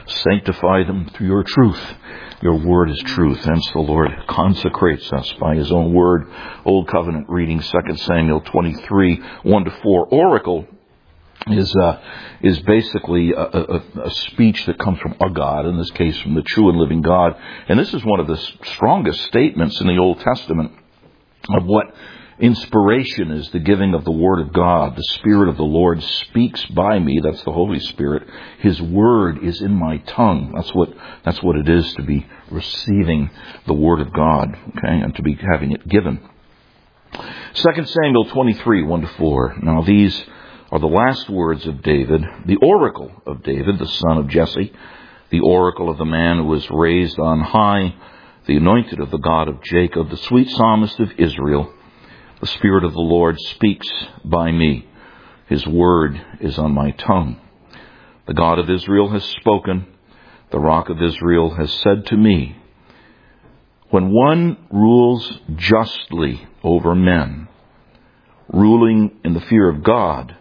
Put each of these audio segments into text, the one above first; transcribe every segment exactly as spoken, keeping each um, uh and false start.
Sanctify them through your truth. Your word is truth. Hence the Lord consecrates us by his own word. Old covenant reading, Second Samuel twenty-three, one to four. Oracle is uh, is basically a, a, a speech that comes from a God, in this case from the true and living God. And this is one of the strongest statements in the Old Testament of what inspiration is, the giving of the Word of God. The Spirit of the Lord speaks by me. That's the Holy Spirit. His Word is in my tongue. That's what that's what it is to be receiving the Word of God, okay, and to be having it given. Second Samuel twenty-three, one to four. Now these are the last words of David, the oracle of David, the son of Jesse, the oracle of the man who was raised on high, the anointed of the God of Jacob, the sweet psalmist of Israel. The Spirit of the Lord speaks by me. His word is on my tongue. The God of Israel has spoken. The rock of Israel has said to me, when one rules justly over men, ruling in the fear of God,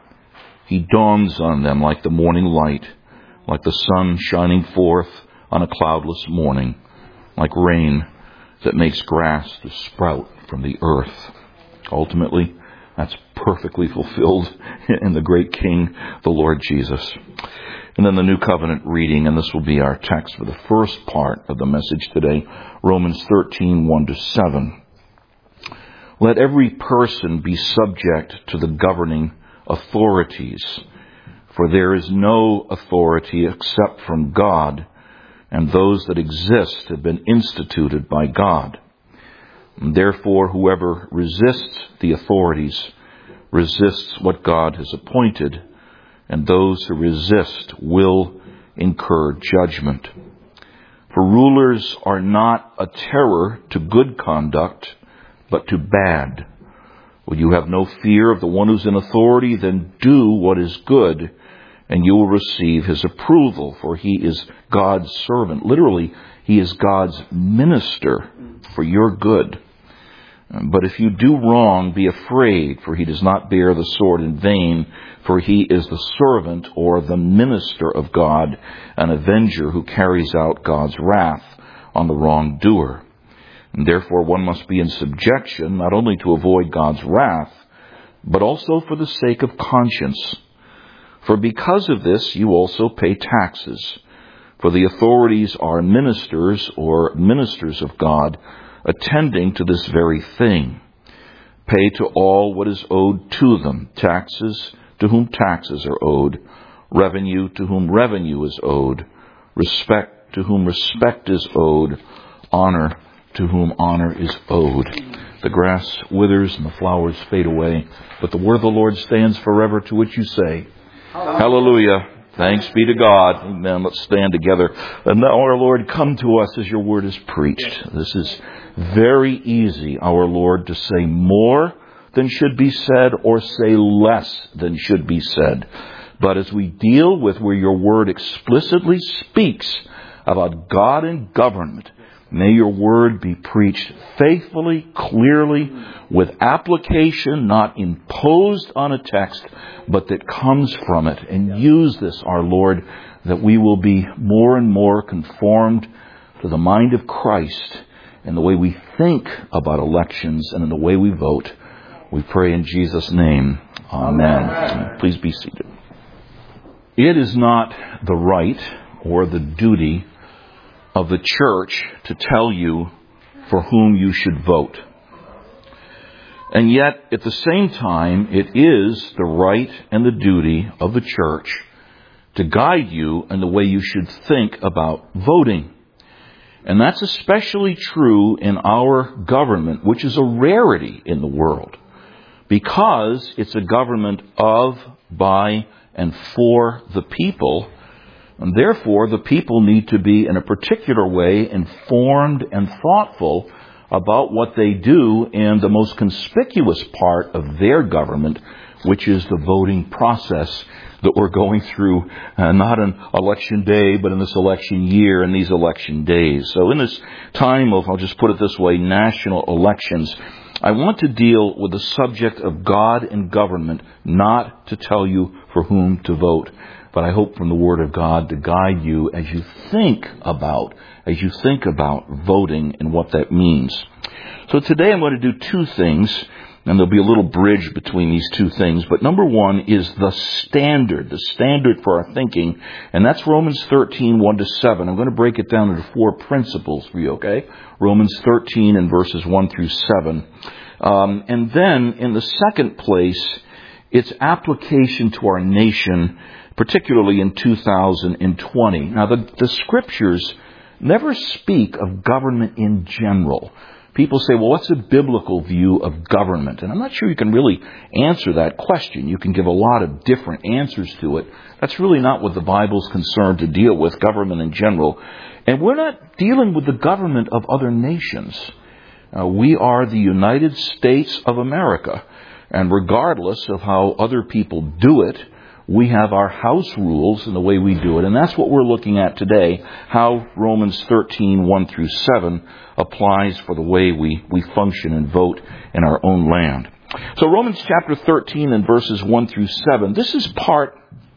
he dawns on them like the morning light, like the sun shining forth on a cloudless morning, like rain that makes grass to sprout from the earth. Ultimately, that's perfectly fulfilled in the great King, the Lord Jesus. And then the New Covenant reading, and this will be our text for the first part of the message today, Romans thirteen, one to seven. Let every person be subject to the governing authorities, for there is no authority except from God, and those that exist have been instituted by God. Therefore, whoever resists the authorities resists what God has appointed, and those who resist will incur judgment. For rulers are not a terror to good conduct, but to bad. When you have no fear of the one who's in authority, then do what is good, and you will receive his approval, for he is God's servant. Literally, he is God's minister for your good. But if you do wrong, be afraid, for he does not bear the sword in vain, for he is the servant or the minister of God, an avenger who carries out God's wrath on the wrongdoer. And therefore one must be in subjection, not only to avoid God's wrath, but also for the sake of conscience. For because of this you also pay taxes. For the authorities are ministers or ministers of God, attending to this very thing. Pay to all what is owed to them, taxes to whom taxes are owed, revenue to whom revenue is owed, respect to whom respect is owed, honor to whom honor is owed. The grass withers and the flowers fade away, but the word of the Lord stands forever, to which you say, Hallelujah. Hallelujah. Thanks be to God. Amen. Let's stand together. And now, our Lord, come to us as your word is preached. This is very easy, our Lord, to say more than should be said or say less than should be said. But as we deal with where your word explicitly speaks about God and government, may your word be preached faithfully, clearly, with application, not imposed on a text, but that comes from it. And use this, our Lord, that we will be more and more conformed to the mind of Christ in the way we think about elections and in the way we vote. We pray in Jesus' name. Amen. Amen. Please be seated. It is not the right or the duty of the church to tell you for whom you should vote. And yet, at the same time, it is the right and the duty of the church to guide you in the way you should think about voting. And that's especially true in our government, which is a rarity in the world, because it's a government of, by, and for the people. And therefore, the people need to be, in a particular way, informed and thoughtful about what they do in the most conspicuous part of their government, which is the voting process that we're going through, uh, not on election day, but in this election year and these election days. So in this time of, I'll just put it this way, national elections, I want to deal with the subject of God and government, not to tell you for whom to vote. but I hope from the Word of God to guide you as you think about, as you think about voting and what that means. So today I'm going to do two things, and there'll be a little bridge between these two things. But number one is the standard, the standard for our thinking, and that's Romans thirteen, one to seven. I'm going to break it down into four principles for you, okay? Romans thirteen and verses one through seven. Um, and then in the second place, its application to our nation, particularly in two thousand twenty. Now, the, the scriptures never speak of government in general. People say, well, what's a biblical view of government? And I'm not sure you can really answer that question. You can give a lot of different answers to it. That's really not what the Bible's concerned to deal with, government in general. And we're not dealing with the government of other nations. Uh, we are the United States of America. And regardless of how other people do it, we have our house rules and the way we do it. And that's what we're looking at today, how Romans thirteen, one through seven applies for the way we, we function and vote in our own land. So Romans chapter thirteen and verses one through seven, this is part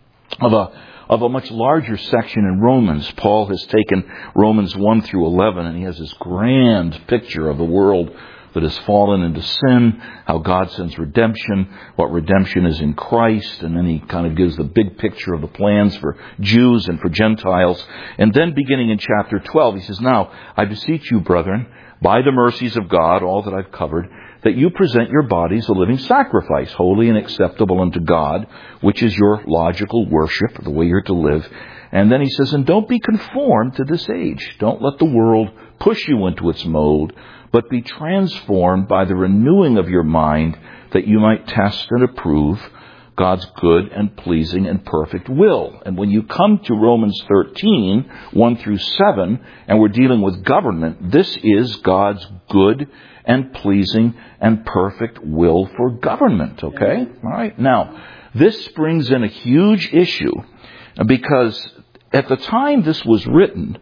of a of a much larger section in Romans. Paul has taken Romans one through eleven, and he has this grand picture of the world that has fallen into sin, how God sends redemption, what redemption is in Christ, and then he kind of gives the big picture of the plans for Jews and for Gentiles. And then beginning in chapter twelve, he says, now, I beseech you, brethren, by the mercies of God, all that I've covered, that you present your bodies a living sacrifice, holy and acceptable unto God, which is your logical worship, the way you're to live. And then he says, and don't be conformed to this age. Don't let the world push you into its mold, but be transformed by the renewing of your mind, that you might test and approve God's good and pleasing and perfect will. And when you come to Romans thirteen, one through seven, and we're dealing with government, this is God's good and pleasing and perfect will for government, okay? All right. Now, this brings in a huge issue, because at the time this was written,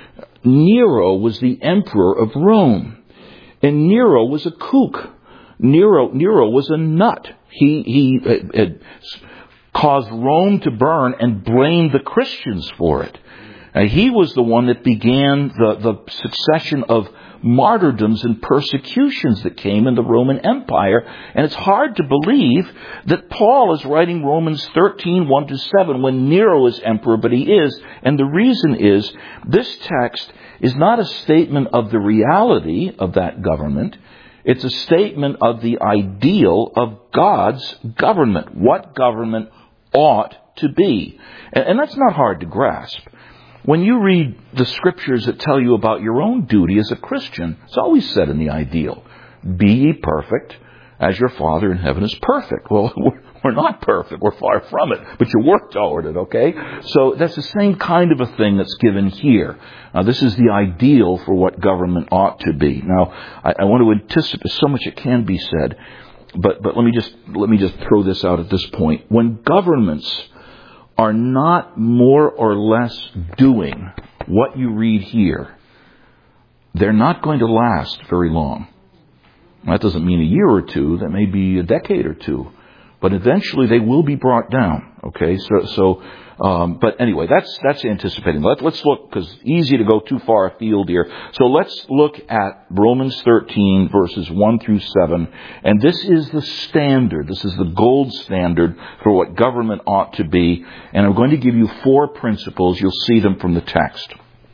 Nero was the emperor of Rome. And Nero was a kook. Nero, Nero was a nut. He, he had, had caused Rome to burn and blamed the Christians for it. Uh, he was the one that began the, the succession of martyrdoms and persecutions that came in the Roman Empire. And it's hard to believe that Paul is writing Romans thirteen, one to seven when Nero is emperor, but he is. And the reason is, this text is not a statement of the reality of that government. It's a statement of the ideal of God's government, what government ought to be. And, and that's not hard to grasp. When you read the scriptures that tell you about your own duty as a Christian, it's always said in the ideal, be ye perfect as your Father in heaven is perfect. Well, we're not perfect. We're far from it. But you work toward it, okay? So that's the same kind of a thing that's given here. Now, this is the ideal for what government ought to be. Now, I, I want to anticipate so much it can be said, but, but let me just, let me just throw this out at this point. When governments are not more or less doing what you read here, they're not going to last very long. That doesn't mean a year or two. That may be a decade or two. But eventually they will be brought down. Okay, so, so um, but anyway, that's that's anticipating. Let, let's look, because it's easy to go too far afield here. So let's look at Romans thirteen, verses one through seven. And this is the standard. This is the gold standard for what government ought to be. And I'm going to give you four principles. You'll see them from the text.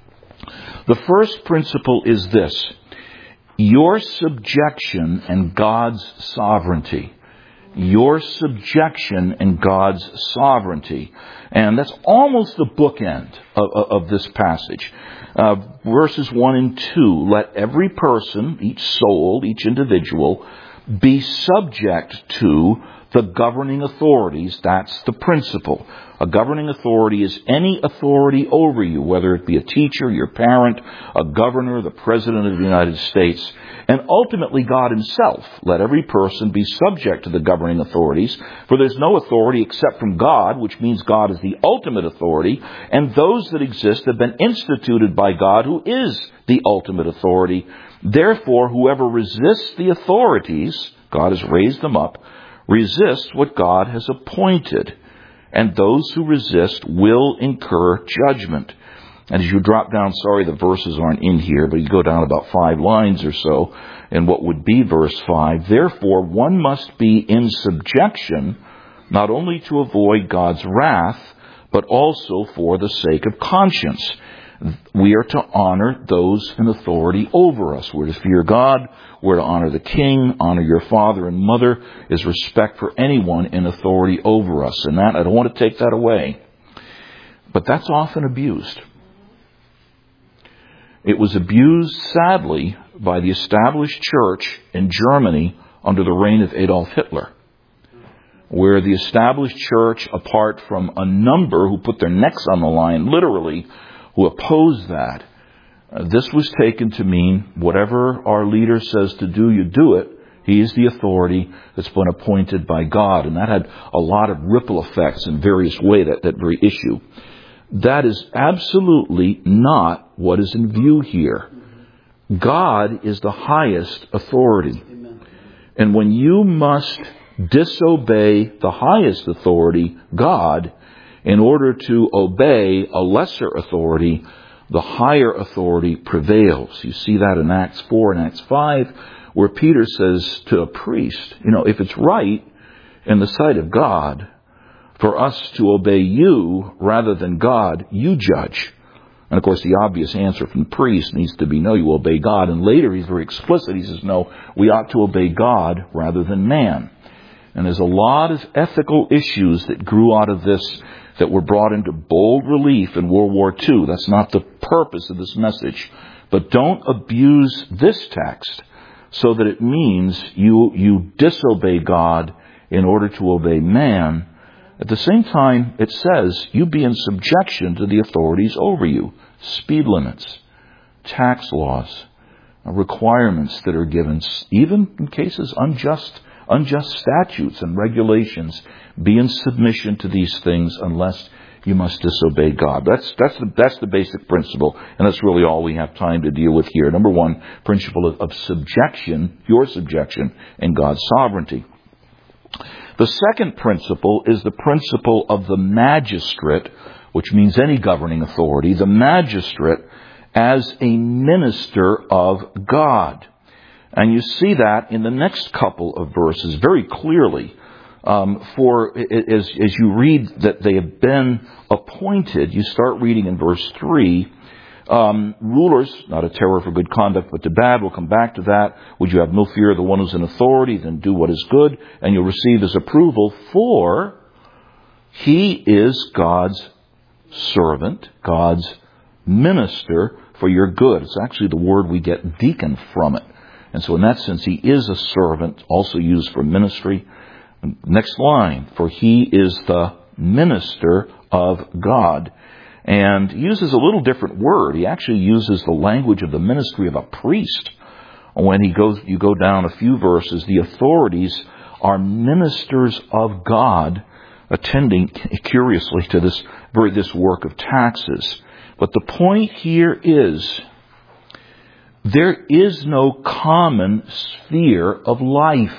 The first principle is this: your subjection and God's sovereignty. Your subjection and God's sovereignty. And that's almost the bookend of, of, of this passage. Uh, verses one and two, let every person, each soul, each individual, be subject to the governing authorities. That's the principle. A governing authority is any authority over you, whether it be a teacher, your parent, a governor, the president of the United States, and ultimately God himself. Let every person be subject to the governing authorities, for there's no authority except from God, which means God is the ultimate authority, and those that exist have been instituted by God, who is the ultimate authority. Therefore, whoever resists the authorities, God has raised them up, resists what God has appointed. and those who resist will incur judgment. And as you drop down, sorry the verses aren't in here, but you go down about five lines or so, in what would be verse five, therefore one must be in subjection, not only to avoid God's wrath, but also for the sake of conscience. We are to honor those in authority over us. We're to fear God. We're to honor the king. Honor your father and mother is respect for anyone in authority over us. And that, I don't want to take that away. But that's often abused. It was abused, sadly, by the established church in Germany under the reign of Adolf Hitler, where the established church, apart from a number who put their necks on the line, literally, who opposed that, uh, this was taken to mean whatever our leader says to do, you do it. He is the authority that's been appointed by God. And that had a lot of ripple effects in various ways, that, that very issue. That is absolutely not what is in view here. God is the highest authority. And when you must disobey the highest authority, God, in order to obey a lesser authority, the higher authority prevails. You see that in Acts four and Acts five, where Peter says to a priest, you know, if it's right in the sight of God for us to obey you rather than God, you judge. And of course the obvious answer from the priest needs to be, no, you obey God. And later he's very explicit. He says, no, we ought to obey God rather than man. And there's a lot of ethical issues that grew out of this that were brought into bold relief in World War Two. That's not the purpose of this message. But don't abuse this text so that it means you, you disobey God in order to obey man. At the same time, it says you be in subjection to the authorities over you. Speed limits, tax laws, requirements that are given, even in cases unjust Unjust statutes and regulations. Be in submission to these things unless you must disobey God. That's that's the that's the basic principle, and that's really all we have time to deal with here. Number one, principle of, of subjection, your subjection, and God's sovereignty. The second principle is the principle of the magistrate, which means any governing authority, the magistrate as a minister of God. And you see that in the next couple of verses very clearly. Um, for as, as you read that they have been appointed, you start reading in verse three, um, rulers, not a terror for good conduct, but to bad. We'll come back to that. Would you have no fear of the one who's in authority? Then do what is good, and you'll receive his approval, for he is God's servant, God's minister for your good. It's actually the word we get deacon from it. And so in that sense, he is a servant, also used for ministry. Next line, for he is the minister of God. And he uses a little different word. He actually uses the language of the ministry of a priest. When he goes, you go down a few verses, the authorities are ministers of God, attending curiously to this very this work of taxes. But the point here is, there is no common sphere of life.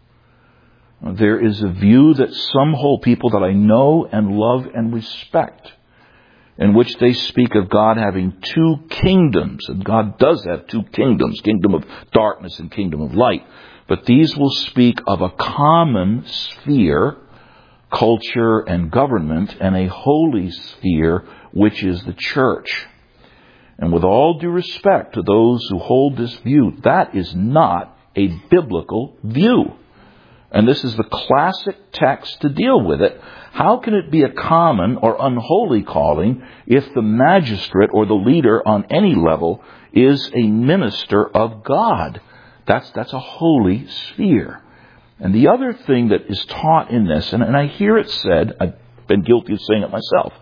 There is a view that some hold, people that I know and love and respect, in which they speak of God having two kingdoms. And God does have two kingdoms, kingdom of darkness and kingdom of light. But these will speak of a common sphere, culture and government, and a holy sphere, which is the church. And with all due respect to those who hold this view, that is not a biblical view. And this is the classic text to deal with it. How can it be a common or unholy calling if the magistrate or the leader on any level is a minister of God? That's, that's a holy sphere. And the other thing that is taught in this, and, and I hear it said, I've been guilty of saying it myself,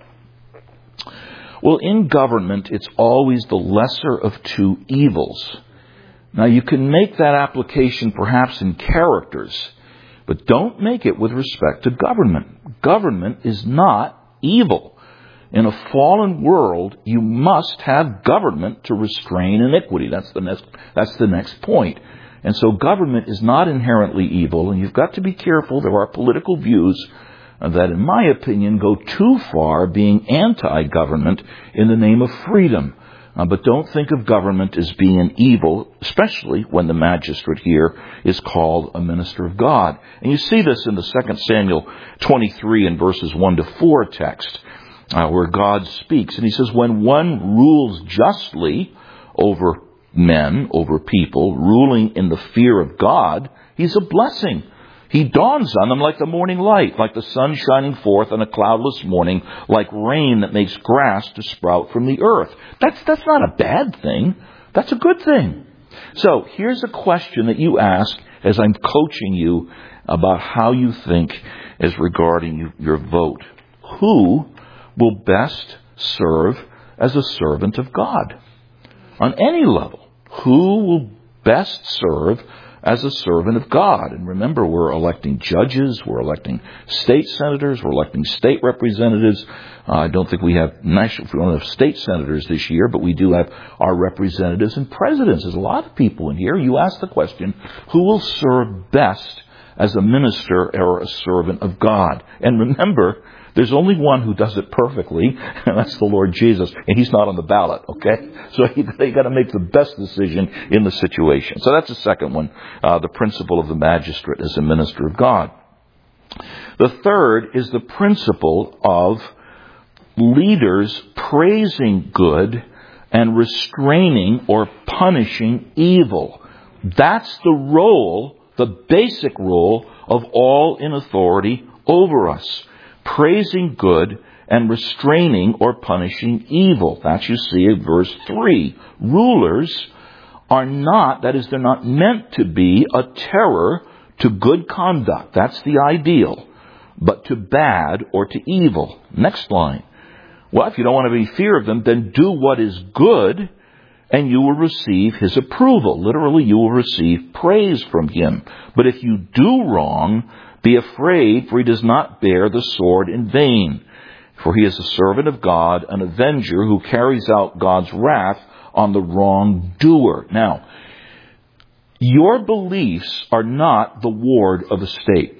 well, in government, it's always the lesser of two evils. Now, you can make that application perhaps in characters, but don't make it with respect to government. Government is not evil. In a fallen world, you must have government to restrain iniquity. That's the next, that's the next point. And so government is not inherently evil, and you've got to be careful. There are political views that, in my opinion, go too far being anti-government in the name of freedom. Uh, but don't think of government as being evil, especially when the magistrate here is called a minister of God. And you see this in the Second Samuel twenty-three and verses one to four text, uh, where God speaks. And he says, when one rules justly over men, over people, ruling in the fear of God, he's a blessing. He dawns on them like the morning light, like the sun shining forth on a cloudless morning, like rain that makes grass to sprout from the earth. That's, that's not a bad thing. That's a good thing. So here's a question that you ask as I'm coaching you about how you think as regarding your vote. Who will best serve as a servant of God? On any level, who will best serve as a servant of God? And remember, we're electing judges, we're electing state senators, we're electing state representatives. Uh, I don't think we have national, we don't have state senators this year, but we do have our representatives and presidents. There's a lot of people in here. You ask the question, who will serve best as a minister or a servant of God? And remember, there's only one who does it perfectly, and that's the Lord Jesus, and he's not on the ballot, okay? So they got to make the best decision in the situation. So that's the second one, uh, the principle of the magistrate as a minister of God. The third is the principle of leaders praising good and restraining or punishing evil. That's the role, the basic role of all in authority over us. Praising good and restraining or punishing evil. That you see in verse three. Rulers are not, that is, they're not meant to be a terror to good conduct. That's the ideal. But to bad or to evil. Next line. Well, if you don't want to be fear of them, then do what is good and you will receive his approval. Literally, you will receive praise from him. But if you do wrong, be afraid, for he does not bear the sword in vain. For he is a servant of God, an avenger who carries out God's wrath on the wrongdoer. Now, your beliefs are not the ward of the state.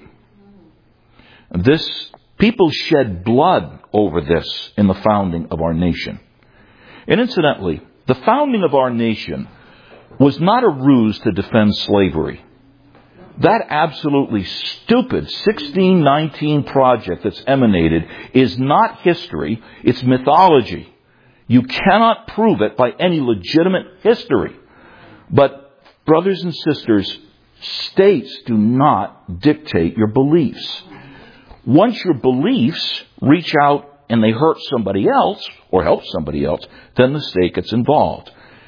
This, people shed blood over this in the founding of our nation. And incidentally, the founding of our nation was not a ruse to defend slavery. That absolutely stupid sixteen nineteen project that's emanated is not history, it's mythology. You cannot prove it by any legitimate history. But, brothers and sisters, states do not dictate your beliefs. Once your beliefs reach out and they hurt somebody else, or help somebody else, then the state gets involved.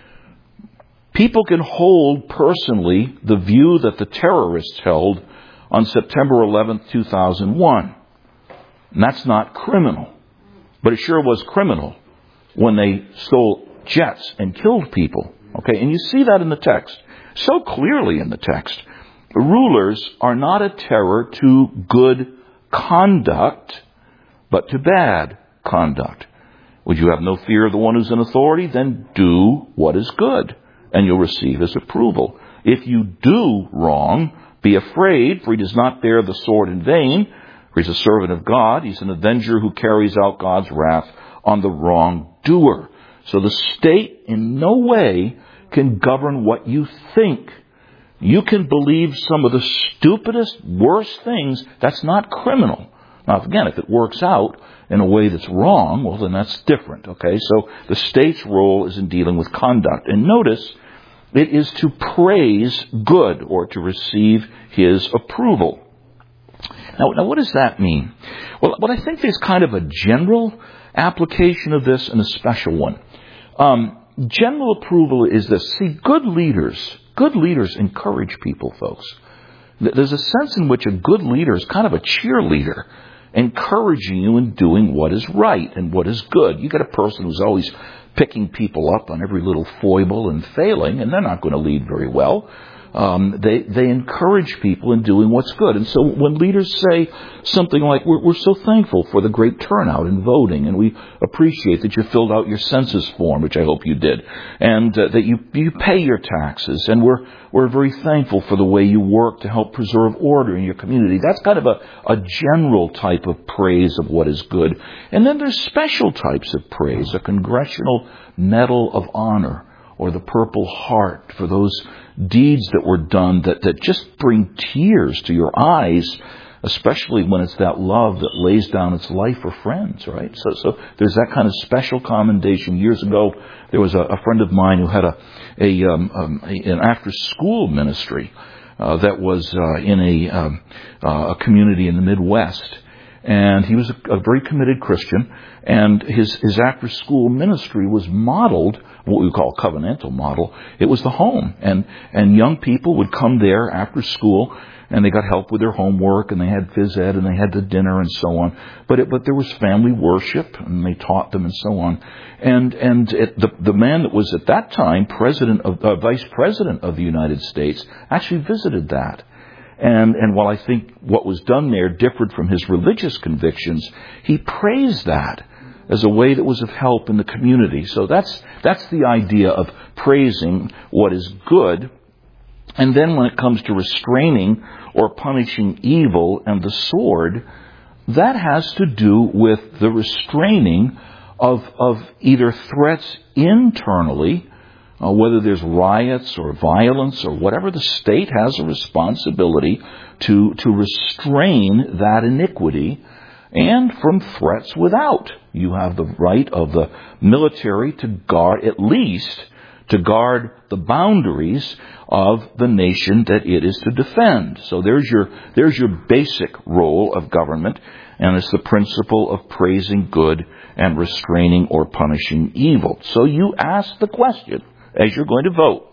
People can hold personally the view that the terrorists held on September eleventh, two thousand one. And that's not criminal. But it sure was criminal when they stole jets and killed people. Okay, and you see that in the text. So clearly in the text. Rulers are not a terror to good conduct, but to bad conduct. Would you have no fear of the one who's in authority? Then do what is good, and you'll receive his approval. If you do wrong, be afraid, for he does not bear the sword in vain, for he's a servant of God. He's an avenger who carries out God's wrath on the wrongdoer. So the state in no way can govern what you think. You can believe some of the stupidest, worst things. That's not criminal. Now, again, if it works out in a way that's wrong, well, then that's different, okay? So the state's role is in dealing with conduct. And notice, it is to praise good or to receive his approval. Now, now what does that mean? Well, well, I think there's kind of a general application of this and a special one. Um, general approval is this. See, good leaders, good leaders encourage people, folks. There's a sense in which a good leader is kind of a cheerleader, encouraging you in doing what is right and what is good. You get a person who's always picking people up on every little foible and failing, and they're not going to lead very well. Um, they they encourage people in doing what's good. And so when leaders say something like, we're, we're so thankful for the great turnout in voting, and we appreciate that you filled out your census form, which I hope you did, and uh, that you you pay your taxes, and we're we're very thankful for the way you work to help preserve order in your community. That's kind of a, a general type of praise of what is good. And then there's special types of praise, a Congressional Medal of Honor, or the Purple Heart, for those deeds that were done that, that just bring tears to your eyes, especially when it's that love that lays down its life for friends, right? So, so there's that kind of special commendation. Years ago, there was a, a friend of mine who had a, a, um, um, a an after-school ministry uh, that was uh, in a, um, uh, a community in the Midwest. And he was a, a very committed Christian, and his, his after-school ministry was modeled, what we call a covenantal model. It was the home, and, and young people would come there after school, and they got help with their homework, and they had phys ed, and they had the dinner, and so on. But it, but there was family worship, and they taught them, and so on. And and it, the the man that was at that time president of uh, vice president of the United States actually visited that. And and while I think what was done there differed from his religious convictions, he praised that as a way that was of help in the community. So that's that's the idea of praising what is good. And then when it comes to restraining or punishing evil and the sword, that has to do with the restraining of of either threats internally, Uh, whether there's riots or violence or whatever, the state has a responsibility to to restrain that iniquity, and from threats without. You have the right of the military to guard, at least to guard the boundaries of the nation that it is to defend. So there's your there's your basic role of government, and it's the principle of praising good and restraining or punishing evil. So you ask the question, as you're going to vote,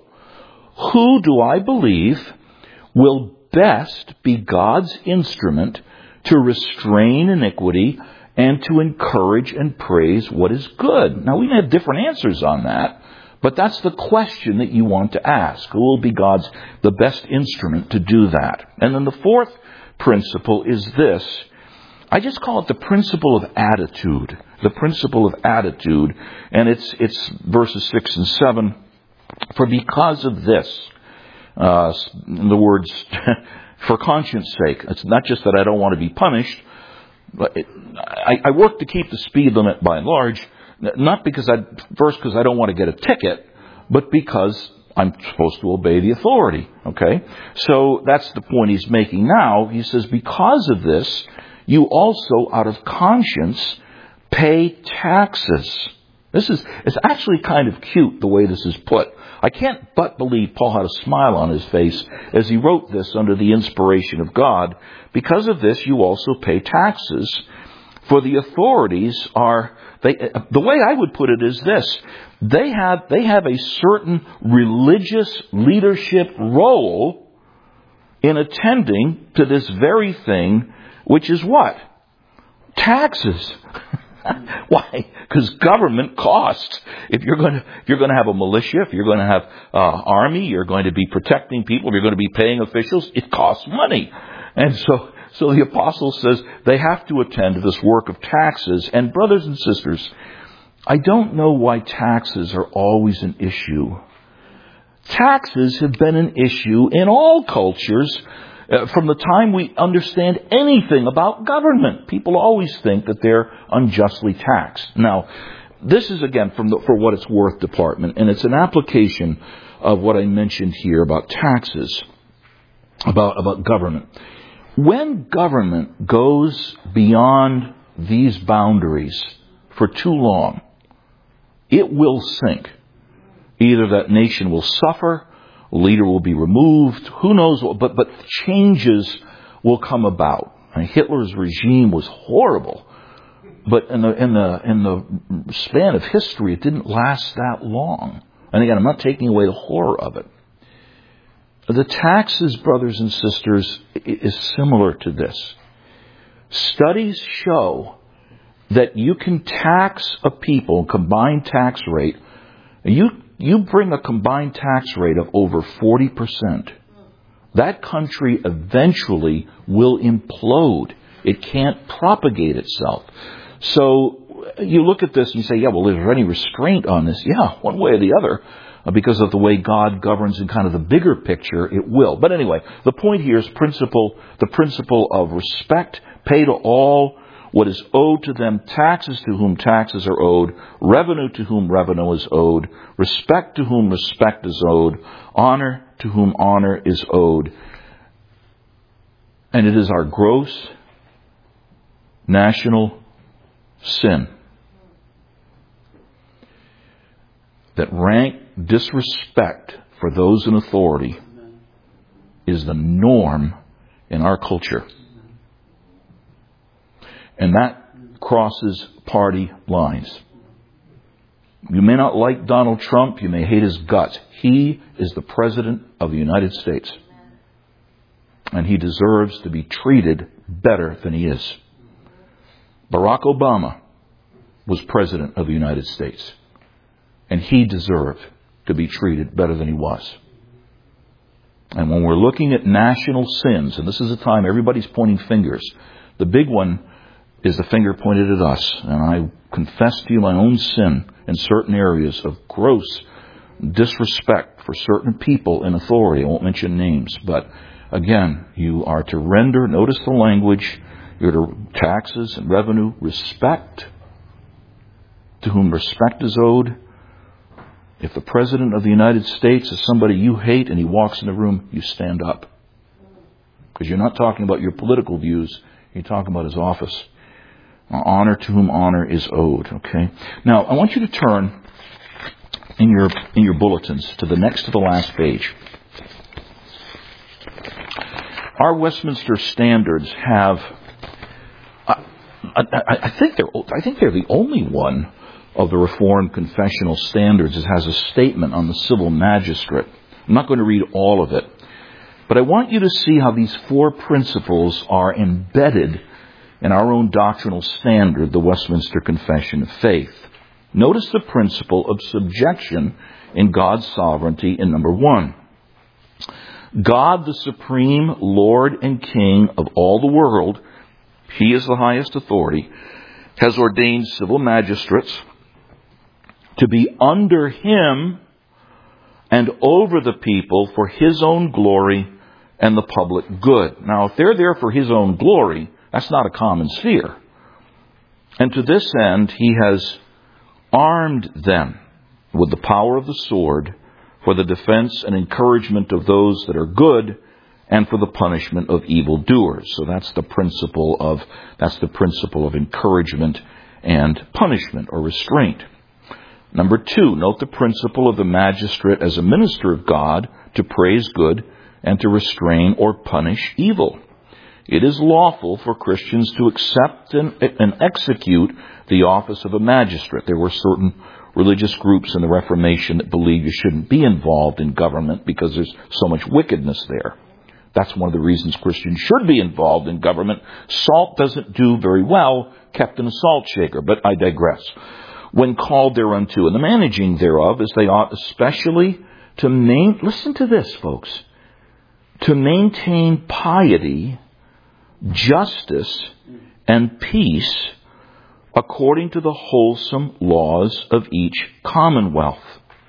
who do I believe will best be God's instrument to restrain iniquity and to encourage and praise what is good? Now, we may have different answers on that, but that's the question that you want to ask. Who will be God's, the best instrument to do that? And then the fourth principle is this. I just call it the principle of attitude. The principle of attitude. And it's, it's verses six and seven. For because of this, uh, in the words, for conscience sake, it's not just that I don't want to be punished, but it, I, I work to keep the speed limit by and large, not because I, first because I don't want to get a ticket, but because I'm supposed to obey the authority, okay? So that's the point he's making now. He says, because of this, you also, out of conscience, pay taxes. This is, it's actually kind of cute the way this is put. I can't but believe Paul had a smile on his face as he wrote this under the inspiration of God. Because of this, you also pay taxes. For the authorities are, they, the way I would put it is this. They have, they have a certain religious leadership role in attending to this very thing, which is what? Taxes. Why? Because government costs. If you're going to, if you're going to have a militia, if you're going to have uh, army, you're going to be protecting people, if you're going to be paying officials, it costs money. And so, so the apostle says they have to attend to this work of taxes. And brothers and sisters, I don't know why taxes are always an issue. Taxes have been an issue in all cultures. Uh, from the time we understand anything about government, people always think that they're unjustly taxed. Now, this is, again, from the For What It's Worth department, and it's an application of what I mentioned here about taxes, about, about government. When government goes beyond these boundaries for too long, it will sink. Either that nation will suffer, leader will be removed, who knows what, but, but changes will come about. I mean, Hitler's regime was horrible, but in the, in the, in the span of history, it didn't last that long. And again, I'm not taking away the horror of it. The taxes, brothers and sisters, is similar to this. Studies show that you can tax a people, combined tax rate, you You bring a combined tax rate of over forty percent. that country eventually will implode. It can't propagate itself. So you look at this and you say, yeah, well, is there any restraint on this? Yeah, one way or the other. Because of the way God governs in kind of the bigger picture, it will. But anyway, the point here is principle, the principle of respect, pay to all what is owed to them, taxes to whom taxes are owed, revenue to whom revenue is owed, respect to whom respect is owed, honor to whom honor is owed. And it is our gross national sin that rank disrespect for those in authority is the norm in our culture. And that crosses party lines. You may not like Donald Trump. You may hate his guts. He is the President of the United States. And he deserves to be treated better than he is. Barack Obama was President of the United States. And he deserved to be treated better than he was. And when we're looking at national sins, and this is a time everybody's pointing fingers, the big one is the finger pointed at us. And I confess to you my own sin in certain areas of gross disrespect for certain people in authority. I won't mention names, but again, you are to render, notice the language, you're to taxes and revenue, respect to whom respect is owed. If the President of the United States is somebody you hate and he walks in the room, you stand up. Because you're not talking about your political views, you're talking about his office. Honor to whom honor is owed. Okay. Now, I want you to turn in your in your bulletins to the next to the last page. Our Westminster Standards have, I, I, I think they're I think they're the only one of the Reformed confessional standards that has a statement on the civil magistrate. I'm not going to read all of it, but I want you to see how these four principles are embedded in our own doctrinal standard, the Westminster Confession of Faith. Notice the principle of subjection in God's sovereignty in number one. God, the supreme Lord and King of all the world, He is the highest authority, has ordained civil magistrates to be under Him and over the people for His own glory and the public good. Now, if they're there for His own glory, that's not a common sphere. And to this end, He has armed them with the power of the sword for the defense and encouragement of those that are good and for the punishment of evildoers. So that's the principle of, that's the principle of encouragement and punishment or restraint. Number two, note the principle of the magistrate as a minister of God to praise good and to restrain or punish evil. It is lawful for Christians to accept and, and execute the office of a magistrate. There were certain religious groups in the Reformation that believed you shouldn't be involved in government because there's so much wickedness there. That's one of the reasons Christians should be involved in government. Salt doesn't do very well kept in a salt shaker, but I digress. When called thereunto, and the managing thereof, as they ought especially to main, listen to this, folks, to maintain piety, justice, and peace according to the wholesome laws of each commonwealth.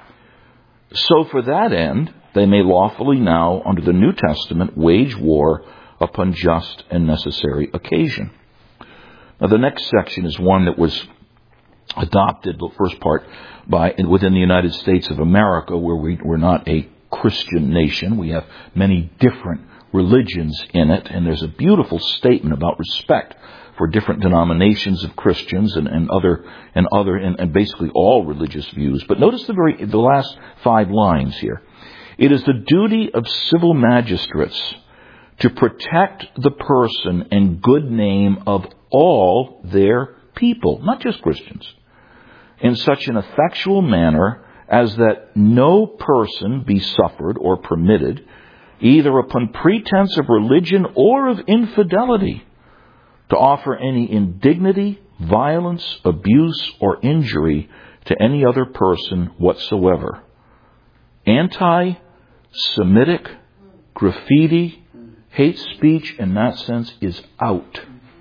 So for that end, they may lawfully now, under the New Testament, wage war upon just and necessary occasion. Now the next section is one that was adopted, the first part, by within the United States of America, where we, we're not a Christian nation. We have many different religions in it, and there's a beautiful statement about respect for different denominations of Christians and, and other and other and, and basically all religious views. But notice the very the last five lines here. It is the duty of civil magistrates to protect the person and good name of all their people, not just Christians, in such an effectual manner as that no person be suffered or permitted, either upon pretense of religion or of infidelity, to offer any indignity, violence, abuse, or injury to any other person whatsoever. Anti-Semitic graffiti, hate speech in that sense is out.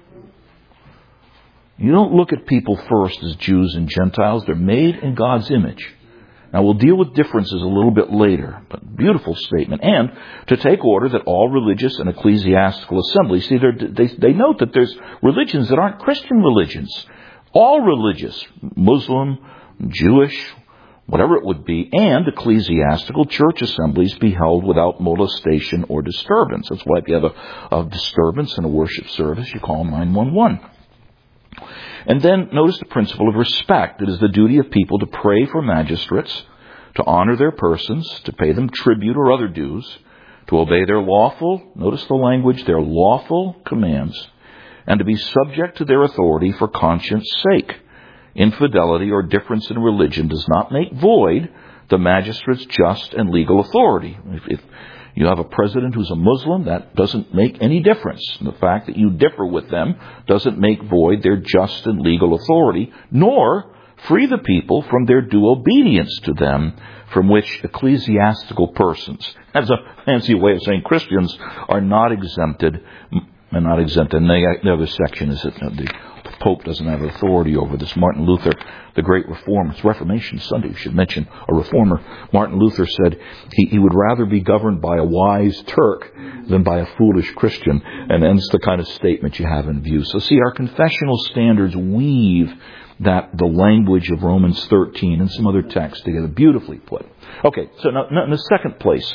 You don't look at people first as Jews and Gentiles. They're made in God's image. Now, we'll deal with differences a little bit later, but beautiful statement. And to take order that all religious and ecclesiastical assemblies, see, they, they note that there's religions that aren't Christian religions. All religious, Muslim, Jewish, whatever it would be, and ecclesiastical church assemblies be held without molestation or disturbance. That's why if you have a, a disturbance in a worship service, you call nine one one. And then notice the principle of respect. It is the duty of people to pray for magistrates, to honor their persons, to pay them tribute or other dues, to obey their lawful, notice the language, their lawful commands, and to be subject to their authority for conscience sake. Infidelity or difference in religion does not make void the magistrate's just and legal authority. If, if you have a president who's a Muslim, that doesn't make any difference. The fact that you differ with them doesn't make void their just and legal authority, nor free the people from their due obedience to them, from which ecclesiastical persons, that's a fancy way of saying Christians, are not exempted, and not exempted. And the, the other section is that the Pope doesn't have authority over this. Martin Luther, the great reformer, it's Reformation Sunday, we should mention a reformer. Martin Luther said he, he would rather be governed by a wise Turk than by a foolish Christian. And that's the kind of statement you have in view. So see, our confessional standards weave that the language of Romans thirteen and some other texts together. Beautifully put. Okay, so now, now in the second place,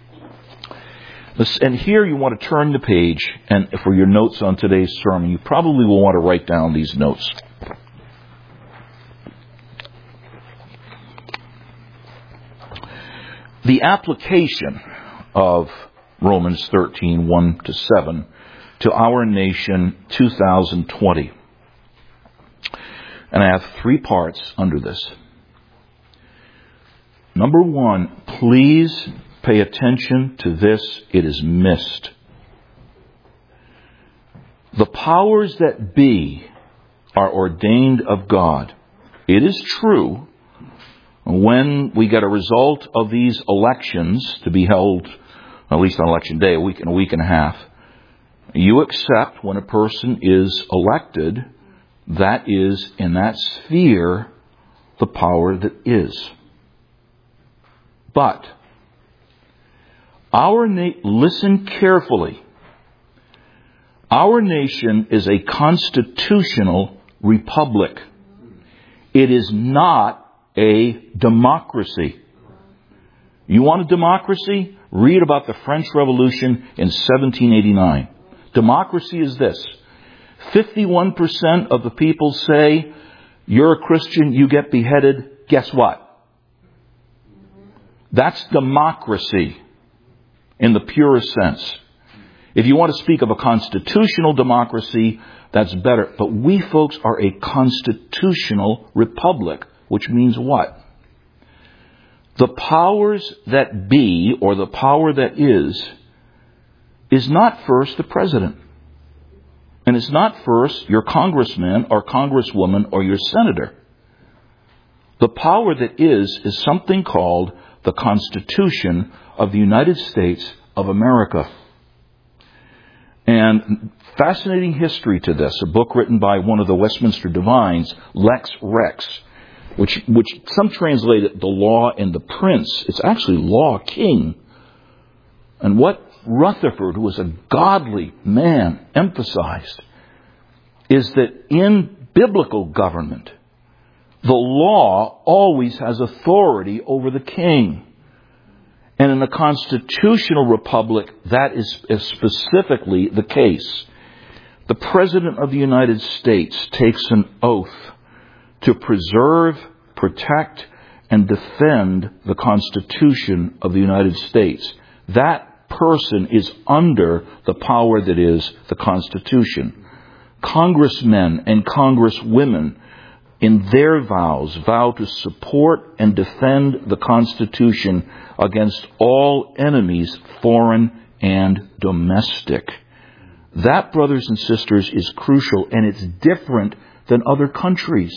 and here you want to turn the page, and for your notes on today's sermon, you probably will want to write down these notes. The application of Romans thirteen, one to seven to our nation two thousand twenty. And I have three parts under this. Number one, please pay attention to this. It is missed. The powers that be are ordained of God. It is true, when we get a result of these elections to be held, at least on election day, a week and a week and a half, you accept when a person is elected, that is, in that sphere, the power that is. But Our na- listen carefully. Our nation is a constitutional republic. It is not a democracy. You want a democracy? Read about the French Revolution in seventeen eighty-nine. Democracy is this. fifty-one percent of the people say, you're a Christian, you get beheaded. Guess what? That's democracy in the purest sense. If you want to speak of a constitutional democracy, that's better. But we folks are a constitutional republic, which means what? The powers that be, or the power that is, is not first the president. And it's not first your congressman or congresswoman or your senator. The power that is, is something called the Constitution of the United States of America. And fascinating history to this, a book written by one of the Westminster Divines, Lex Rex, which which some translate it the law and the prince. It's actually law king. And what Rutherford, who was a godly man, emphasized is that in biblical government, the law always has authority over the king. And in a constitutional republic, that is, is specifically the case. The President of the United States takes an oath to preserve, protect, and defend the Constitution of the United States. That person is under the power that is the Constitution. Congressmen and congresswomen, in their vows, vow to support and defend the Constitution against all enemies, foreign and domestic. That, brothers and sisters, is crucial, and it's different than other countries.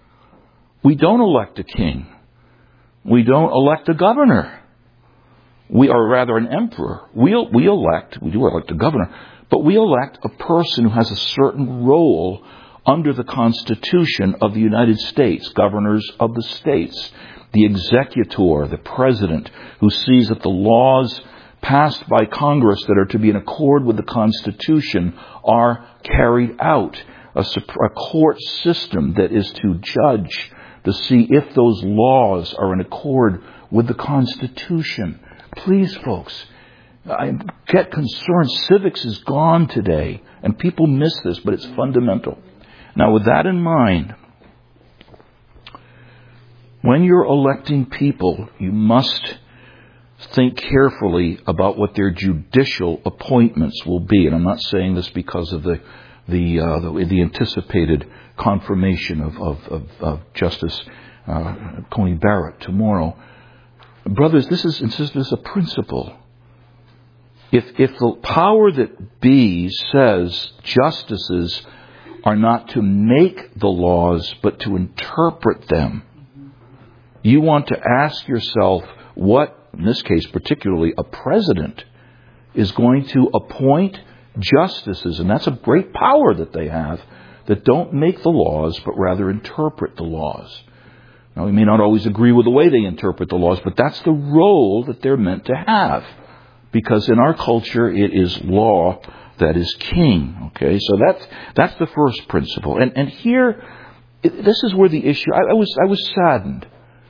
We don't elect a king. We don't elect a governor. we are rather an emperor. We, we elect, we do elect a governor, but we elect a person who has a certain role under the Constitution of the United States, governors of the states, the executor, the president, who sees that the laws passed by Congress that are to be in accord with the Constitution are carried out. A, a court system that is to judge to see if those laws are in accord with the Constitution. Please, folks, I get concerned. Civics is gone today, and people miss this, but it's fundamental. Now, with that in mind, when you're electing people, you must think carefully about what their judicial appointments will be. And I'm not saying this because of the the uh, the, the anticipated confirmation of, of, of, of Justice uh, Coney Barrett tomorrow. Brothers, this is, this is a principle. If, if the power that be says justices are not to make the laws, but to interpret them, you want to ask yourself what, in this case particularly, a president is going to appoint justices, and that's a great power that they have, that don't make the laws, but rather interpret the laws. Now, we may not always agree with the way they interpret the laws, but that's the role that they're meant to have. Because in our culture, it is law that is king. Okay, so that's that's the first principle. And and here, this is where the issue. I, I was I was saddened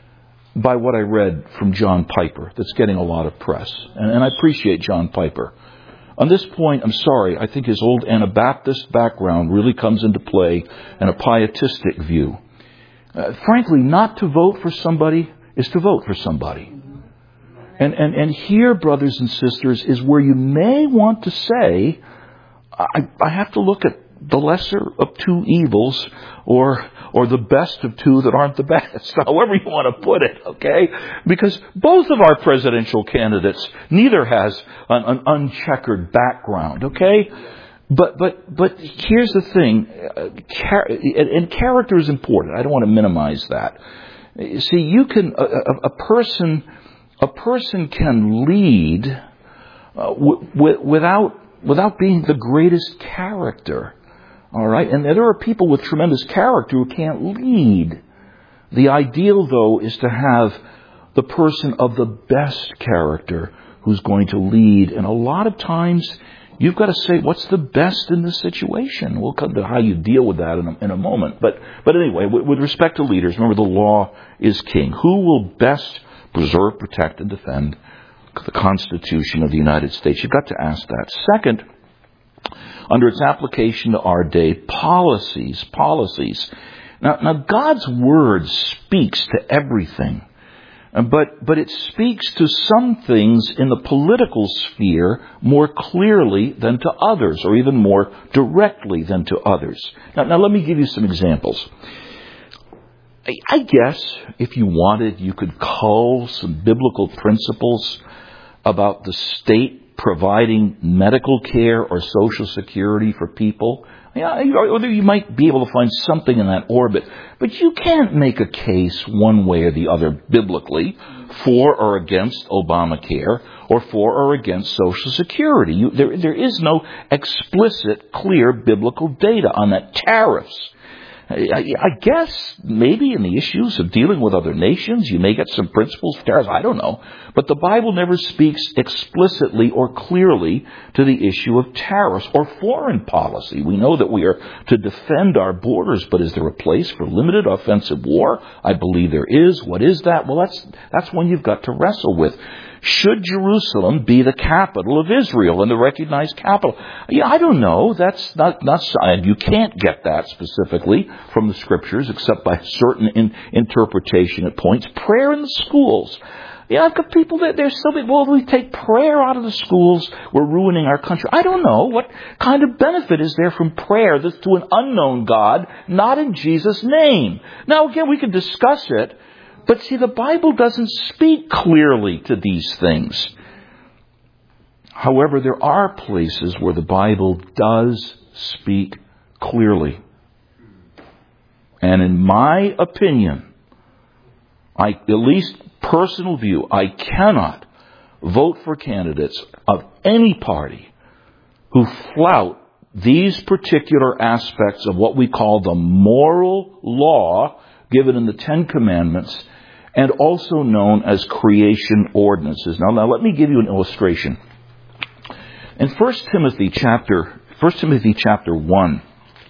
by what I read from John Piper. That's getting a lot of press, and, and I appreciate John Piper. On this point, I'm sorry. I think his old Anabaptist background really comes into play, and a pietistic view. Uh, frankly, not to vote for somebody is to vote for somebody. And, and, and here, brothers and sisters, is where you may want to say, I, I have to look at the lesser of two evils, or or the best of two that aren't the best, however you want to put it, okay? Because both of our presidential candidates, neither has an, an uncheckered background, okay? But but but here's the thing, uh, char- and character is important. I don't want to minimize that. See, you can a, a, a person a person can lead uh, w- w- without without being the greatest character. All right, and there are people with tremendous character who can't lead. The ideal, though, is to have the person of the best character who's going to lead. And a lot of times, you've got to say, what's the best in this situation? We'll come to how you deal with that in a, in a moment. But but anyway, with, with respect to leaders, remember the law is king. Who will best preserve, protect, and defend the Constitution of the United States? You've got to ask that. Second, under its application to our day, policies, policies. Now, now God's Word speaks to everything. But but it speaks to some things in the political sphere more clearly than to others, or even more directly than to others. Now, now let me give you some examples. I, I guess if you wanted, you could cull some biblical principles about the state providing medical care or Social Security for people. Yeah, or you might be able to find something in that orbit. But you can't make a case one way or the other biblically for or against Obamacare or for or against Social Security. You, there, there is no explicit, clear biblical data on that. Tariffs. I, I guess maybe in the issues of dealing with other nations, you may get some principles for tariffs. I don't know. But the Bible never speaks explicitly or clearly to the issue of tariffs or foreign policy. We know that we are to defend our borders, but is there a place for limited offensive war? I believe there is. What is that? Well, that's that's one you've got to wrestle with. Should Jerusalem be the capital of Israel and the recognized capital? Yeah, I don't know. That's not, not, and you can't get that specifically from the scriptures except by certain in, interpretation at points. Prayer in the schools. Yeah, I've got people that they're so big. Well, if we take prayer out of the schools, we're ruining our country. I don't know. What kind of benefit is there from prayer that's to an unknown God, not in Jesus' name? Now, again, we can discuss it. But see, the Bible doesn't speak clearly to these things. However, there are places where the Bible does speak clearly. And in my opinion, I, at least personal view, I cannot vote for candidates of any party who flout these particular aspects of what we call the moral law given in the Ten Commandments, and also known as creation ordinances. Now, now let me give you an illustration. In First Timothy chapter, First Timothy chapter one,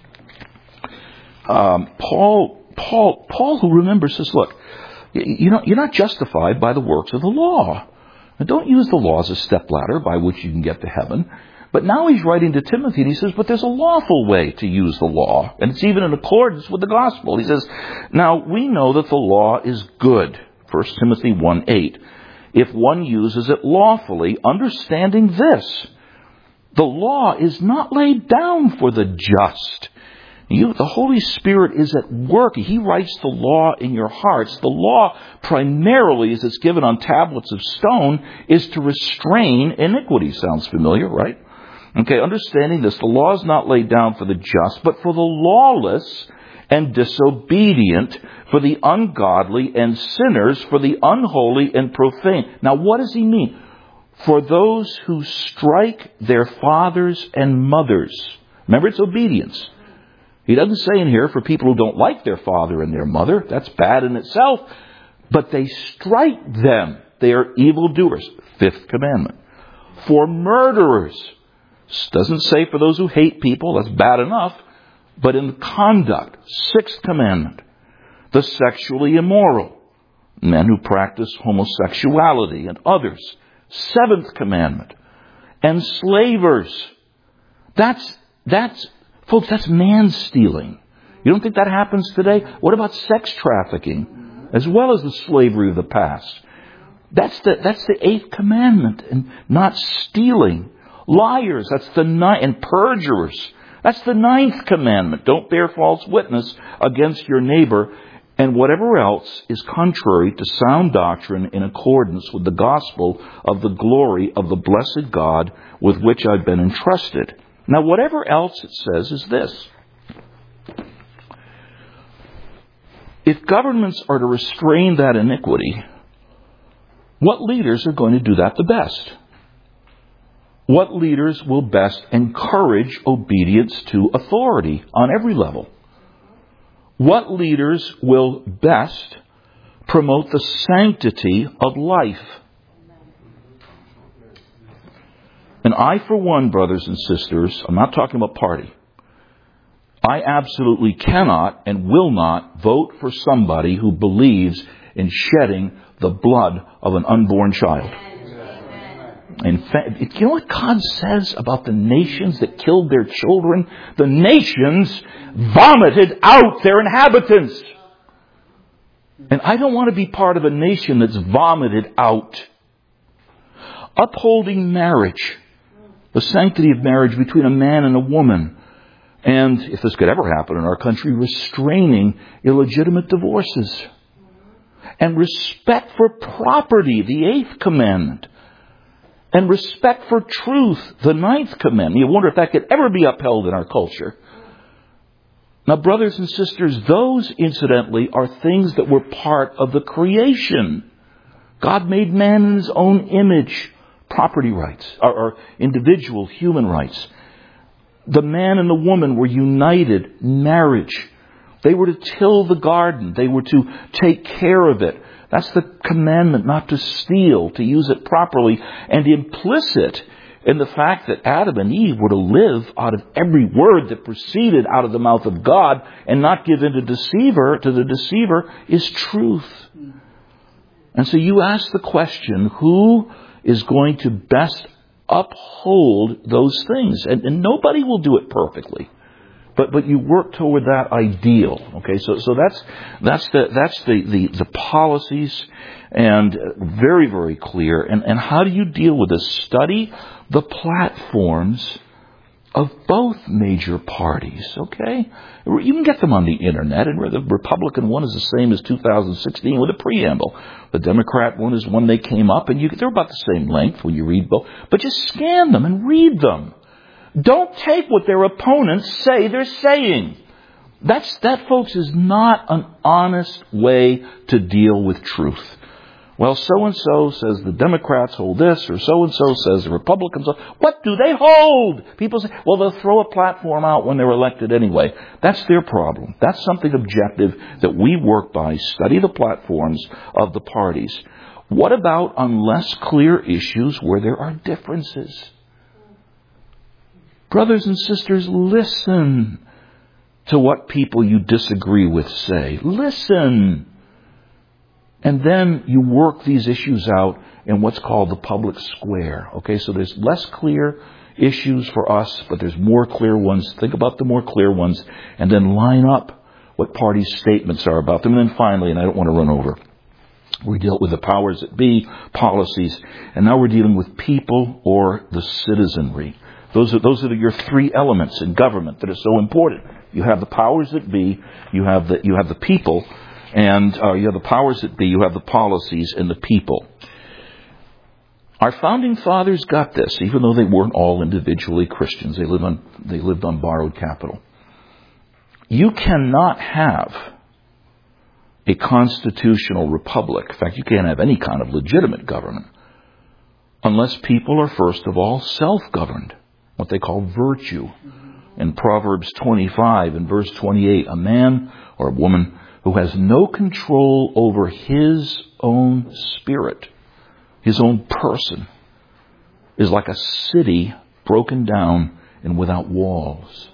um, Paul, Paul, Paul, who remembers says, "Look, you know, you're not justified by the works of the law. And don't use the law as a stepladder by which you can get to heaven." But now he's writing to Timothy and he says, but there's a lawful way to use the law. And it's even in accordance with the gospel. He says, now we know that the law is good. First Timothy one eight. If one uses it lawfully, understanding this, the law is not laid down for the just. You, the Holy Spirit is at work. He writes the law in your hearts. The law, primarily, as it's given on tablets of stone, is to restrain iniquity. Sounds familiar, right? Okay, understanding this, the law is not laid down for the just, but for the lawless and disobedient, for the ungodly and sinners, for the unholy and profane. Now, what does he mean? For those who strike their fathers and mothers. Remember, it's obedience. He doesn't say in here for people who don't like their father and their mother. That's bad in itself. But they strike them. They are evildoers. Fifth commandment. For murderers. Doesn't say for those who hate people. That's bad enough. But in conduct. Sixth commandment. The sexually immoral. Men who practice homosexuality and others. Seventh commandment. Enslavers. That's, that's, folks, that's man stealing. You don't think that happens today? What about sex trafficking? As well as the slavery of the past. That's the, that's the eighth commandment. And not stealing. Liars, that's the ninth, and perjurers. That's the ninth commandment. Don't bear false witness against your neighbor. And whatever else is contrary to sound doctrine in accordance with the gospel of the glory of the blessed God with which I've been entrusted. Now, whatever else it says is this. If governments are to restrain that iniquity, what leaders are going to do that the best? What leaders will best encourage obedience to authority on every level? What leaders will best promote the sanctity of life? And I, for one, brothers and sisters, I'm not talking about party. I absolutely cannot and will not vote for somebody who believes in shedding the blood of an unborn child. In fact, you know what God says about the nations that killed their children? The nations vomited out their inhabitants. And I don't want to be part of a nation that's vomited out. Upholding marriage, the sanctity of marriage between a man and a woman. And, if this could ever happen in our country, restraining illegitimate divorces. And respect for property, the eighth commandment. And respect for truth, the ninth commandment. You wonder if that could ever be upheld in our culture. Now, brothers and sisters, those, incidentally, are things that were part of the creation. God made man in His own image. Property rights, or, or individual human rights. The man and the woman were united in marriage. They were to till the garden. They were to take care of it. That's the commandment, not to steal, to use it properly. And implicit in the fact that Adam and Eve were to live out of every word that proceeded out of the mouth of God and not give in to deceiver, to the deceiver, is truth. And so you ask the question, who is going to best uphold those things? And, and nobody will do it perfectly. But but you work toward that ideal. Okay, so so that's that's the that's the, the, the policies, and very, very clear. And and how do you deal with this? Study the platforms of both major parties. Okay? You can get them on the internet, and the Republican one is the same as two thousand sixteen with a preamble. The Democrat one is one they came up, and you they're about the same length when you read both. But just scan them and read them. Don't take what their opponents say they're saying. That's, that, folks, is not an honest way to deal with truth. Well, so-and-so says the Democrats hold this, or so-and-so says the Republicans hold. What do they hold? People say, well, they'll throw a platform out when they're elected anyway. That's their problem. That's something objective that we work by. Study the platforms of the parties. What about on less clear issues where there are differences? Brothers and sisters, listen to what people you disagree with say. Listen. And then you work these issues out in what's called the public square. Okay, so there's less clear issues for us, but there's more clear ones. Think about the more clear ones, and then line up what party statements are about them. And then finally, and I don't want to run over, we dealt with the powers that be, policies, and now we're dealing with people or the citizenry. Those are, those are your three elements in government that are so important. You have the powers that be, you have the, you have the people, and uh, you have the powers that be, you have the policies and the people. Our founding fathers got this, even though they weren't all individually Christians. They lived on, they lived on borrowed capital. You cannot have a constitutional republic. In fact, you can't have any kind of legitimate government unless people are first of all self-governed, what they call virtue. In Proverbs twenty-five and verse twenty-eight, a man or a woman who has no control over his own spirit, his own person, is like a city broken down and without walls.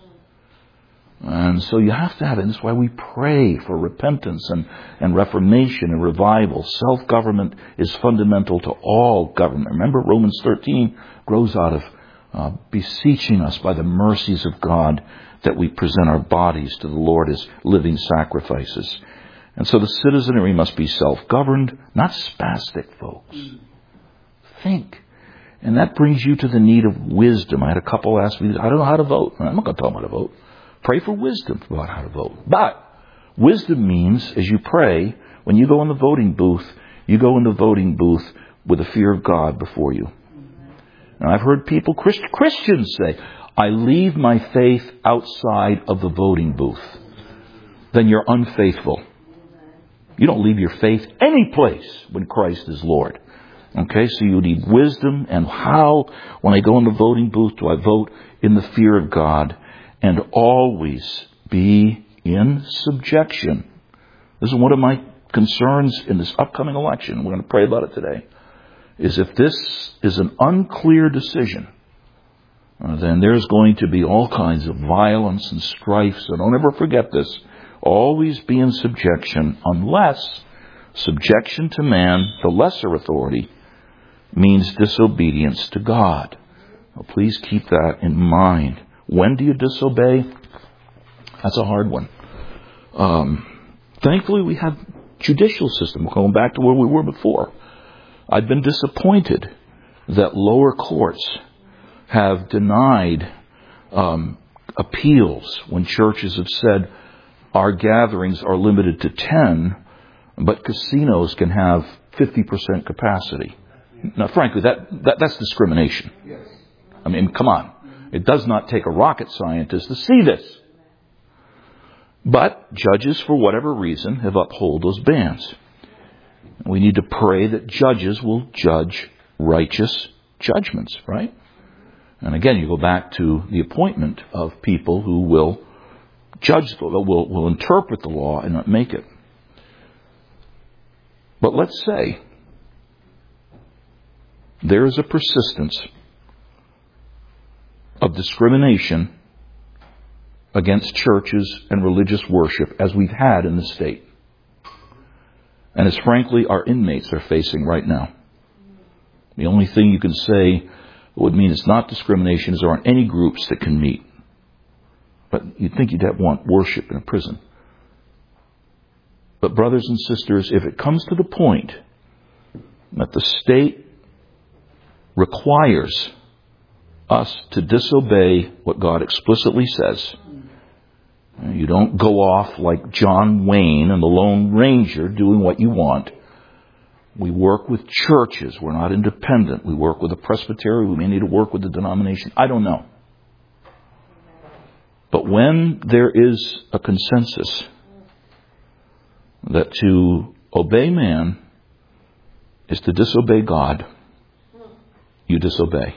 And so you have to have it. And that's why we pray for repentance and, and reformation and revival. Self-government is fundamental to all government. Remember, Romans thirteen grows out of uh, beseeching us by the mercies of God that we present our bodies to the Lord as living sacrifices. And so the citizenry must be self-governed, not spastic, folks. Think. And that brings you to the need of wisdom. I had a couple ask me, I don't know how to vote. I'm not going to tell them how to vote. Pray for wisdom about how to vote. But wisdom means, as you pray, when you go in the voting booth, you go in the voting booth with the fear of God before you. And I've heard people, Christ, Christians say, I leave my faith outside of the voting booth. Then you're unfaithful. You don't leave your faith any place when Christ is Lord. Okay, so you need wisdom. And how, when I go in the voting booth, do I vote in the fear of God? And always be in subjection. This is one of my concerns in this upcoming election. We're going to pray about it today. Is if this is an unclear decision, uh, then there's going to be all kinds of violence and strife. So don't ever forget this. Always be in subjection, unless subjection to man, the lesser authority, means disobedience to God. Well, please keep that in mind. When do you disobey? That's a hard one. Um, thankfully, we have judicial system. We're going back to where we were before. I've been disappointed that lower courts have denied um, appeals when churches have said our gatherings are limited to ten, but casinos can have fifty percent capacity. Now, frankly, that, that that's discrimination. I mean, come on. It does not take a rocket scientist to see this. But judges, for whatever reason, have upheld those bans. We need to pray that judges will judge righteous judgments, right? And again, you go back to the appointment of people who will judge the law, will, will interpret the law and not make it. But let's say there is a persistence of discrimination against churches and religious worship as we've had in the state. And as frankly our inmates are facing right now. The only thing you can say would mean it's not discrimination is there aren't any groups that can meet. But you'd think you'd have want worship in a prison. But brothers and sisters, if it comes to the point that the state requires us to disobey what God explicitly says, you don't go off like John Wayne and the Lone Ranger doing what you want. We work with churches. We're not independent. We work with a presbytery. We may need to work with the denomination. I don't know. But when there is a consensus that to obey man is to disobey God, you disobey.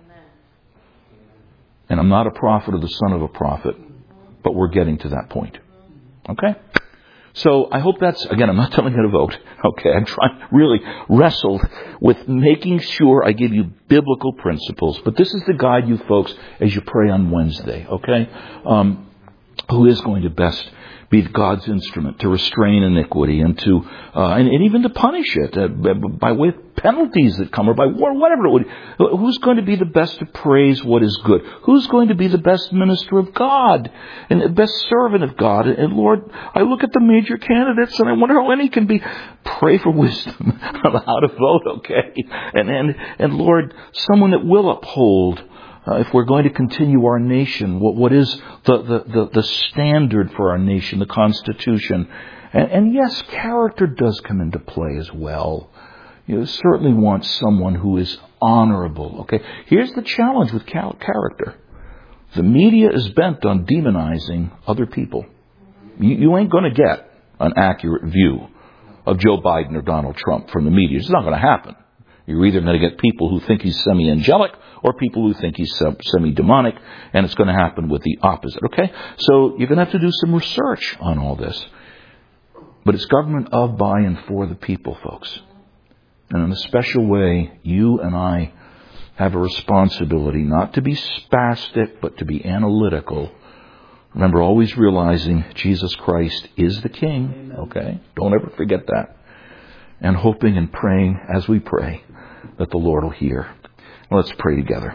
And I'm not a prophet or the son of a prophet, but we're getting to that point. Okay? So I hope that's, again, I'm not telling you to vote. Okay? I'm trying, really wrestled with making sure I give you biblical principles. But this is to guide you folks as you pray on Wednesday. Okay? Um, who is going to best be God's instrument to restrain iniquity and to, uh, and, and even to punish it uh, by way of penalties that come or by war, whatever it would. Who's going to be the best to praise what is good? Who's going to be the best minister of God and the best servant of God? And Lord, I look at the major candidates and I wonder how any can be. Pray for wisdom on how to vote, okay? And, and, and Lord, someone that will uphold Uh, if we're going to continue our nation, what, what is the, the, the, the standard for our nation, the Constitution? And, and yes, character does come into play as well. You certainly want someone who is honorable. Okay, here's the challenge with character. The media is bent on demonizing other people. You, you ain't going to get an accurate view of Joe Biden or Donald Trump from the media. It's not going to happen. You're either going to get people who think he's semi-angelic or people who think he's semi-demonic, and it's going to happen with the opposite, okay? So you're going to have to do some research on all this. But it's government of, by, and for the people, folks. And in a special way, you and I have a responsibility not to be spastic, but to be analytical. Remember, always realizing Jesus Christ is the King, okay? Don't ever forget that. And hoping and praying as we pray that the Lord will hear. Let's pray together.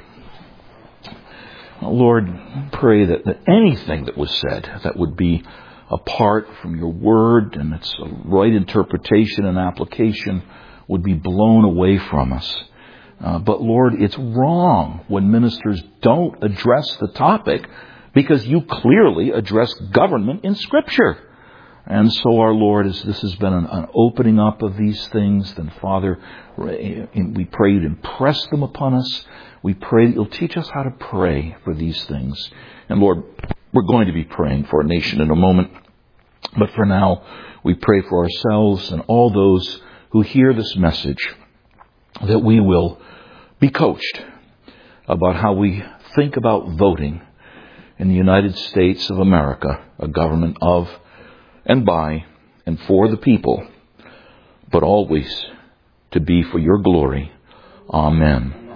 Lord, pray that, that anything that was said that would be apart from your word and its right interpretation and application would be blown away from us. Uh, but Lord, it's wrong when ministers don't address the topic because you clearly address government in Scripture. And so, our Lord, as this has been an, an opening up of these things, then, Father, we pray you'd impress them upon us. We pray that you'll teach us how to pray for these things. And, Lord, we're going to be praying for our nation in a moment. But for now, we pray for ourselves and all those who hear this message, that we will be coached about how we think about voting in the United States of America, a government of and by and for the people, but always to be for your glory. Amen.